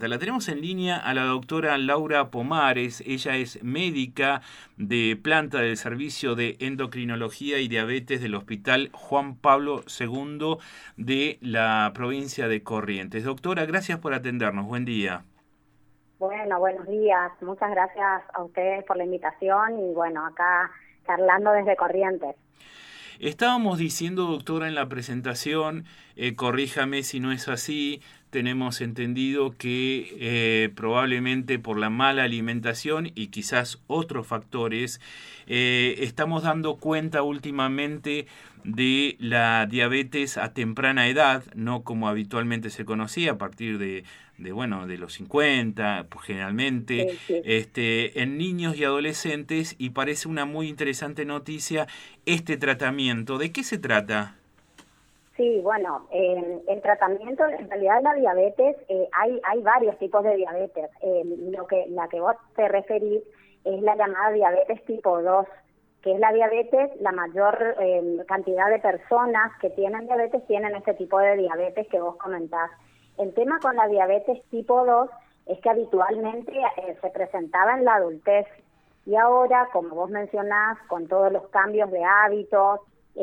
trata. La tenemos en línea a la doctora Laura Pomares. Ella es médica de planta del Servicio de Endocrinología y Diabetes del Hospital Juan Pablo II de la provincia de Corrientes. Doctora, gracias por atendernos. Buen día. Bueno, buenos días. Muchas gracias a ustedes por la invitación y bueno, acá charlando desde Corrientes. Estábamos diciendo, doctora, en la presentación, corríjame si no es así, tenemos entendido que probablemente por la mala alimentación y quizás otros factores, estamos dando cuenta últimamente de la diabetes a temprana edad, no como habitualmente se conocía a partir de los 50, pues generalmente, Sí. en niños y adolescentes, y parece una muy interesante noticia este tratamiento. ¿De qué se trata? Sí, bueno, el tratamiento, en realidad la diabetes, hay varios tipos de diabetes. La que vos te referís es la llamada diabetes tipo 2, que es la diabetes, la mayor cantidad de personas que tienen diabetes tienen ese tipo de diabetes que vos comentás. El tema con la diabetes tipo 2 es que habitualmente se presentaba en la adultez y ahora, como vos mencionás, con todos los cambios de hábitos,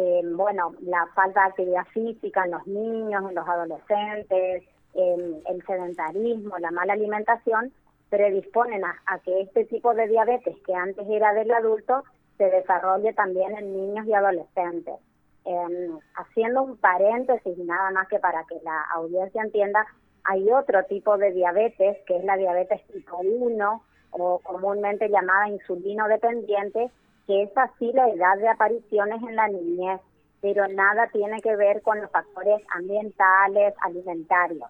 la falta de actividad física en los niños, en los adolescentes, el sedentarismo, la mala alimentación, predisponen a que este tipo de diabetes que antes era del adulto se desarrolle también en niños y adolescentes. Haciendo un paréntesis, nada más que para que la audiencia entienda, hay otro tipo de diabetes, que es la diabetes tipo 1, o comúnmente llamada insulino dependiente, que es así la edad de apariciones en la niñez, pero nada tiene que ver con los factores ambientales, alimentarios.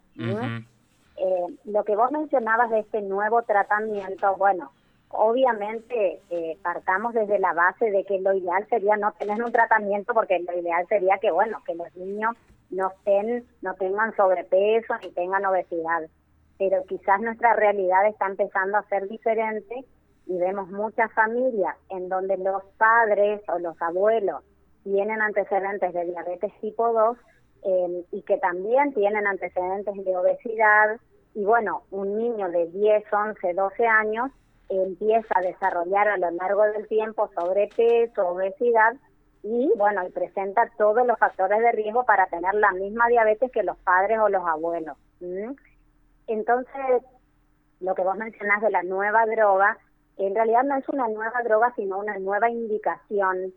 Lo que vos mencionabas de este nuevo tratamiento, bueno, obviamente partamos desde la base de que lo ideal sería no tener un tratamiento, porque lo ideal sería que los niños no tengan sobrepeso ni tengan obesidad, pero quizás nuestra realidad está empezando a ser diferente y vemos muchas familias en donde los padres o los abuelos tienen antecedentes de diabetes tipo 2 y que también tienen antecedentes de obesidad, y bueno, un niño de 10, 11, 12 años empieza a desarrollar a lo largo del tiempo sobrepeso, obesidad, y presenta todos los factores de riesgo para tener la misma diabetes que los padres o los abuelos. Entonces, lo que vos mencionás de la nueva droga, en realidad no es una nueva droga, sino una nueva indicación.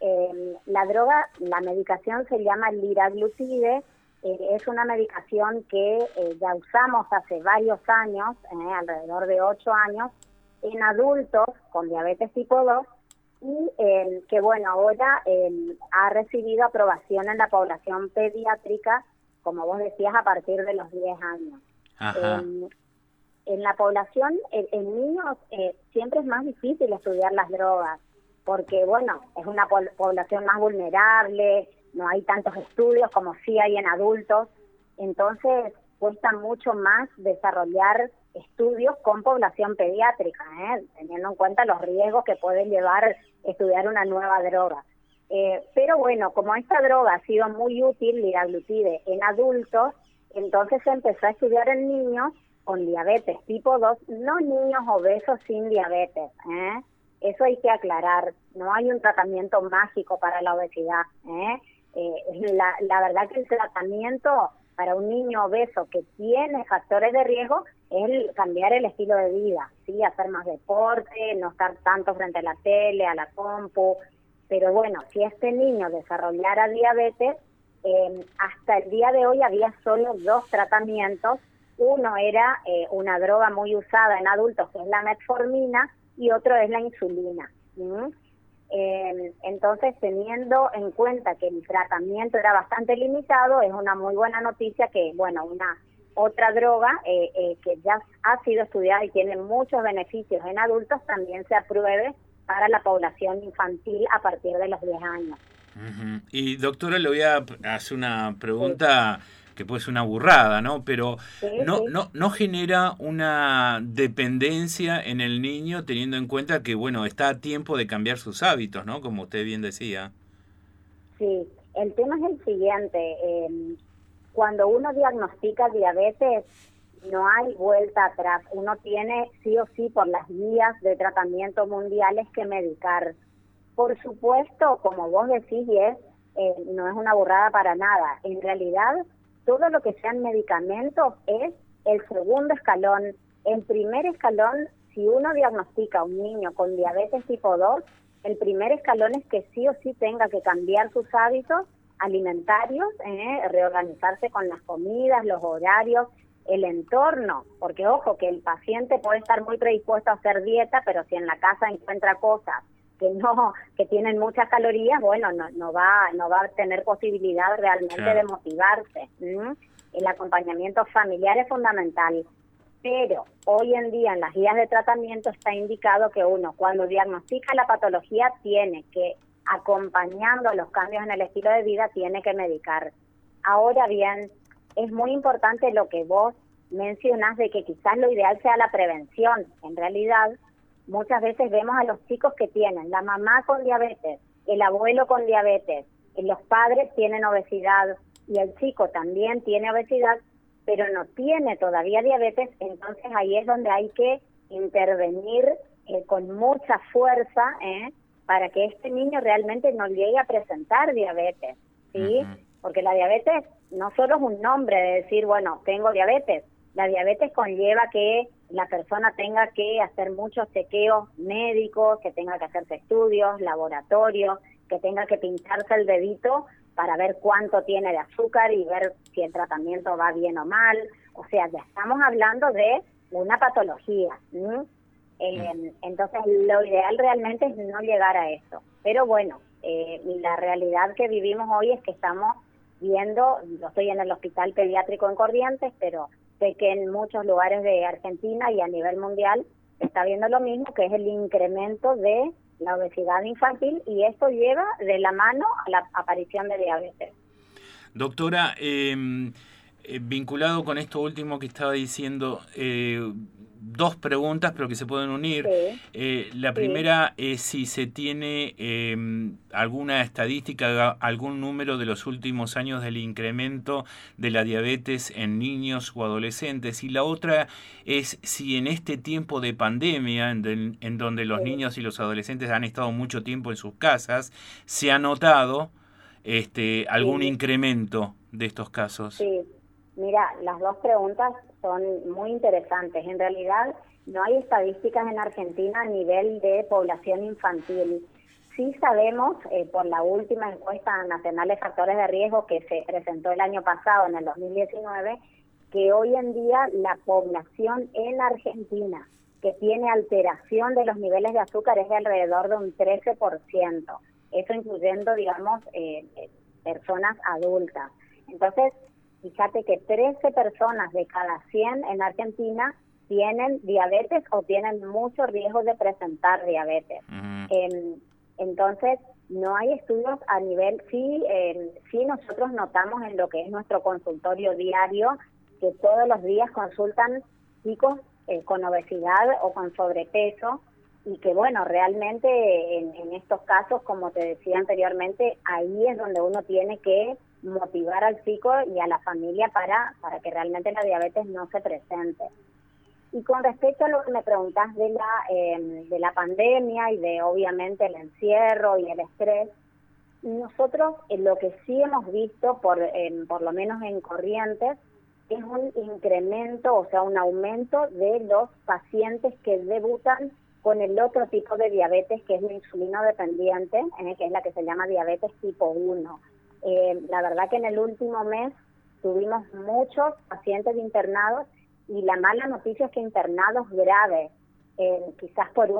La medicación se llama liraglutide, es una medicación que ya usamos hace varios años, alrededor de 8 años, en adultos con diabetes tipo 2, y que ahora ha recibido aprobación en la población pediátrica, como vos decías, a partir de los 10 años. En la población, en niños, siempre es más difícil estudiar las drogas, porque es una población más vulnerable, no hay tantos estudios como sí hay en adultos, entonces cuesta mucho más desarrollar estudios con población pediátrica, teniendo en cuenta los riesgos que puede llevar estudiar una nueva droga. Pero como esta droga ha sido muy útil, liraglutide, en adultos, entonces se empezó a estudiar en niños con diabetes tipo 2, no niños obesos sin diabetes. Eso hay que aclarar, no hay un tratamiento mágico para la obesidad. La verdad que el tratamiento para un niño obeso que tiene factores de riesgo es cambiar el estilo de vida, ¿sí? Hacer más deporte, no estar tanto frente a la tele, a la compu. Pero si este niño desarrollara diabetes, hasta el día de hoy había solo 2 tratamientos. Uno era una droga muy usada en adultos, que es la metformina, y otro es la insulina. Entonces, teniendo en cuenta que el tratamiento era bastante limitado, es una muy buena noticia que, una otra droga que ya ha sido estudiada y tiene muchos beneficios en adultos, también se apruebe para la población infantil a partir de los 10 años. Y doctora, le voy a hacer una pregunta que puede ser una burrada, ¿no? Pero no genera una dependencia en el niño, teniendo en cuenta que, está a tiempo de cambiar sus hábitos, ¿no? Como usted bien decía. Sí, el tema es el siguiente. Cuando uno diagnostica diabetes, no hay vuelta atrás. Uno tiene sí o sí por las guías de tratamiento mundiales que medicar. Por supuesto, como vos decís, no es una burrada para nada. En realidad, todo lo que sean medicamentos es el segundo escalón. El primer escalón, si uno diagnostica a un niño con diabetes tipo 2, el primer escalón es que sí o sí tenga que cambiar sus hábitos alimentarios, reorganizarse con las comidas, los horarios, el entorno, porque ojo que el paciente puede estar muy predispuesto a hacer dieta, pero si en la casa encuentra cosas que tienen muchas calorías, bueno, no va a tener posibilidad realmente de motivarse. El acompañamiento familiar es fundamental, pero hoy en día en las guías de tratamiento está indicado que uno cuando diagnostica la patología tiene que, acompañando los cambios en el estilo de vida, tiene que medicar. Ahora bien, es muy importante lo que vos mencionás de que quizás lo ideal sea la prevención. En realidad, muchas veces vemos a los chicos que tienen la mamá con diabetes, el abuelo con diabetes, los padres tienen obesidad y el chico también tiene obesidad, pero no tiene todavía diabetes. Entonces ahí es donde hay que intervenir con mucha fuerza, para que este niño realmente no llegue a presentar diabetes, ¿sí? Porque la diabetes no solo es un nombre de decir, bueno, tengo diabetes. La diabetes conlleva que la persona tenga que hacer muchos chequeos médicos, que tenga que hacerse estudios, laboratorios, que tenga que pincharse el dedito para ver cuánto tiene de azúcar y ver si el tratamiento va bien o mal. O sea, ya estamos hablando de una patología. Entonces, lo ideal realmente es no llegar a eso. Pero bueno, la realidad que vivimos hoy es que estamos viendo, yo estoy en el Hospital Pediátrico en Corrientes, pero sé que en muchos lugares de Argentina y a nivel mundial se está viendo lo mismo, que es el incremento de la obesidad infantil, y esto lleva de la mano a la aparición de diabetes. Doctora, vinculado con esto último que estaba diciendo, dos preguntas, pero que se pueden unir. La primera es si se tiene alguna estadística, algún número de los últimos años del incremento de la diabetes en niños o adolescentes. Y la otra es si en este tiempo de pandemia, en donde los niños y los adolescentes han estado mucho tiempo en sus casas, se ha notado algún incremento de estos casos. Sí, mira, las dos preguntas son muy interesantes. En realidad no hay estadísticas en Argentina a nivel de población infantil. Sí sabemos, por la última encuesta nacional de factores de riesgo que se presentó el año pasado, en el 2019, que hoy en día la población en Argentina que tiene alteración de los niveles de azúcar es de alrededor de un 13%. Eso incluyendo, digamos, personas adultas. Entonces, fíjate que 13 personas de cada 100 en Argentina tienen diabetes o tienen mucho riesgo de presentar diabetes. Entonces, no hay estudios a nivel, sí nosotros notamos en lo que es nuestro consultorio diario, que todos los días consultan chicos con obesidad o con sobrepeso, y que bueno, realmente en estos casos, como te decía anteriormente, ahí es donde uno tiene que motivar al chico y a la familia para que realmente la diabetes no se presente. Y con respecto a lo que me preguntas de la pandemia y de obviamente el encierro y el estrés, nosotros lo que sí hemos visto, por lo menos en Corrientes, es un incremento, o sea, un aumento de los pacientes que debutan con el otro tipo de diabetes, que es la insulino dependiente, que es la que se llama diabetes tipo 1. La verdad que en el último mes tuvimos muchos pacientes internados, y la mala noticia es que internados graves, quizás por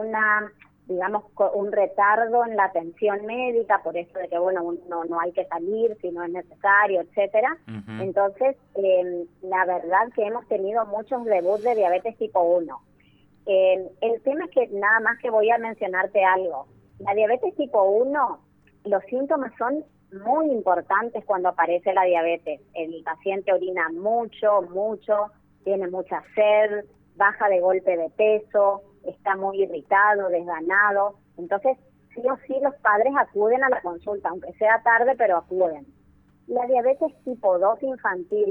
un retardo en la atención médica, por eso de que bueno, no hay que salir si no es necesario, etcétera. Entonces, la verdad que hemos tenido muchos debuts de diabetes tipo 1. El tema es que nada más que voy a mencionarte algo. La diabetes tipo 1, los síntomas son muy importantes cuando aparece la diabetes. El paciente orina mucho, tiene mucha sed, baja de golpe de peso, está muy irritado, desganado. Entonces, sí o sí los padres acuden a la consulta, aunque sea tarde, pero acuden. La diabetes tipo 2 infantil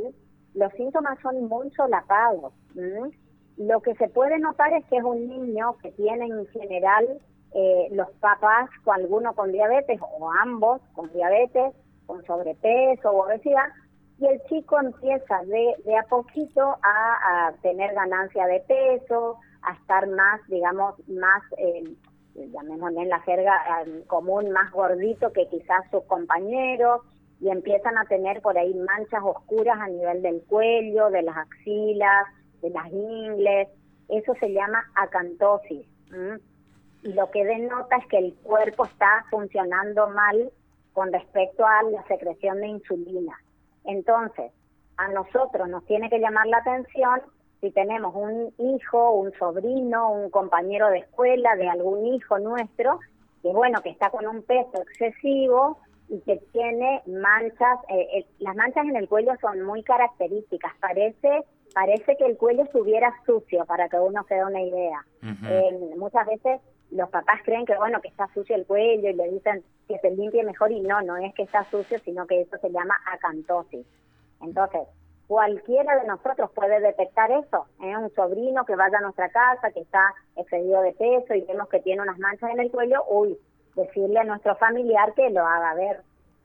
los síntomas son muy solapados. Lo que se puede notar es que es un niño que tiene en general los papás con alguno con diabetes o ambos con diabetes, con sobrepeso o obesidad, y el chico empieza de a poquito a tener ganancia de peso, a estar más, digamos, más, llamémosle en la jerga común, más gordito que quizás sus compañeros, y empiezan a tener por ahí manchas oscuras a nivel del cuello, de las axilas, de las ingles. Eso se llama acantosis. Y lo que denota es que el cuerpo está funcionando mal con respecto a la secreción de insulina. Entonces, a nosotros nos tiene que llamar la atención si tenemos un hijo, un sobrino, un compañero de escuela, de algún hijo nuestro, que bueno, que está con un peso excesivo y que tiene manchas. Las manchas en el cuello son muy características, parece que el cuello estuviera sucio, para que uno se dé una idea. Muchas veces los papás creen que bueno, que está sucio el cuello y le dicen que se limpie mejor, y no es que está sucio, sino que eso se llama acantosis. Entonces, cualquiera de nosotros puede detectar eso. Un sobrino que vaya a nuestra casa, que está excedido de peso y vemos que tiene unas manchas en el cuello, decirle a nuestro familiar que lo haga ver.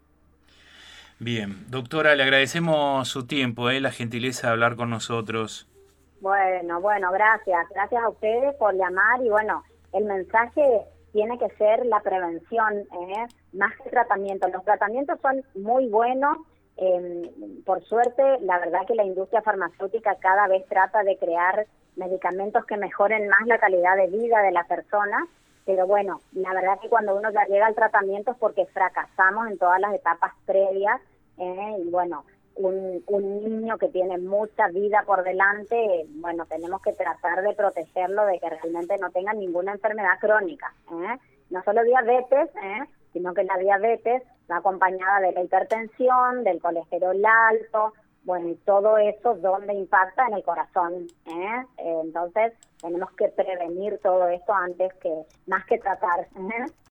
Bien, doctora, le agradecemos su tiempo, la gentileza de hablar con nosotros. Bueno, gracias a ustedes por llamar, y bueno, el mensaje tiene que ser la prevención, más que tratamiento. Los tratamientos son muy buenos, por suerte, la verdad que la industria farmacéutica cada vez trata de crear medicamentos que mejoren más la calidad de vida de la persona, pero bueno, la verdad que cuando uno ya llega al tratamiento es porque fracasamos en todas las etapas previas, y bueno, un niño que tiene mucha vida por delante, bueno, tenemos que tratar de protegerlo de que realmente no tenga ninguna enfermedad crónica, no solo diabetes, sino que la diabetes va acompañada de la hipertensión, del colesterol alto, bueno, y todo eso donde impacta en el corazón, entonces tenemos que prevenir todo esto antes que, más que tratar,